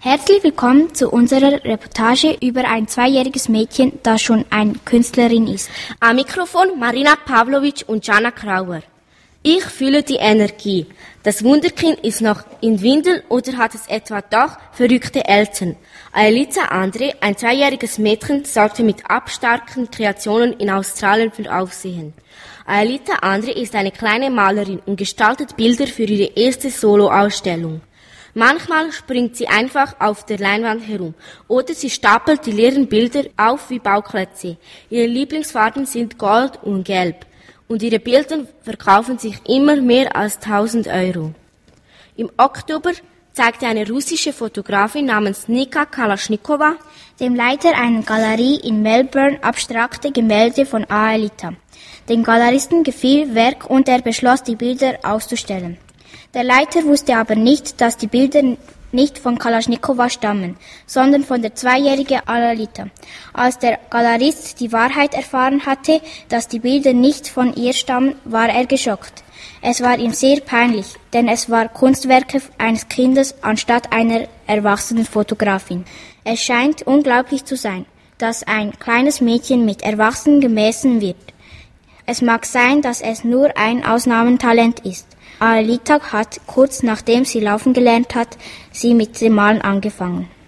Herzlich willkommen zu unserer Reportage über ein 2-jähriges Mädchen, das schon eine Künstlerin ist. Am Mikrofon Marina Pavlovic und Jana Krauer. Ich fühle die Energie. Das Wunderkind ist noch in Windeln oder hat es etwa doch verrückte Eltern? Aelita Andre, ein 2-jähriges Mädchen, sorgte mit abstarken Kreationen in Australien für Aufsehen. Aelita Andre ist eine kleine Malerin und gestaltet Bilder für ihre erste Soloausstellung. Manchmal springt sie einfach auf der Leinwand herum oder sie stapelt die leeren Bilder auf wie Bauklötze. Ihre Lieblingsfarben sind Gold und Gelb und ihre Bilder verkaufen sich immer mehr als 1.000 €. Im Oktober zeigte eine russische Fotografin namens Nika Kalaschnikowa dem Leiter einer Galerie in Melbourne abstrakte Gemälde von Aelita. Dem Galeristen gefiel Werk und er beschloss, die Bilder auszustellen. Der Leiter wusste aber nicht, dass die Bilder nicht von Kalaschnikowa stammen, sondern von der 2-jährigen Aelita. Als der Galerist die Wahrheit erfahren hatte, dass die Bilder nicht von ihr stammen, war er geschockt. Es war ihm sehr peinlich, denn es waren Kunstwerke eines Kindes anstatt einer erwachsenen Fotografin. Es scheint unglaublich zu sein, dass ein kleines Mädchen mit Erwachsenen gemessen wird. Es mag sein, dass es nur ein Ausnahmetalent ist. Aelita hat, kurz nachdem sie laufen gelernt hat, sie mit dem Malen angefangen.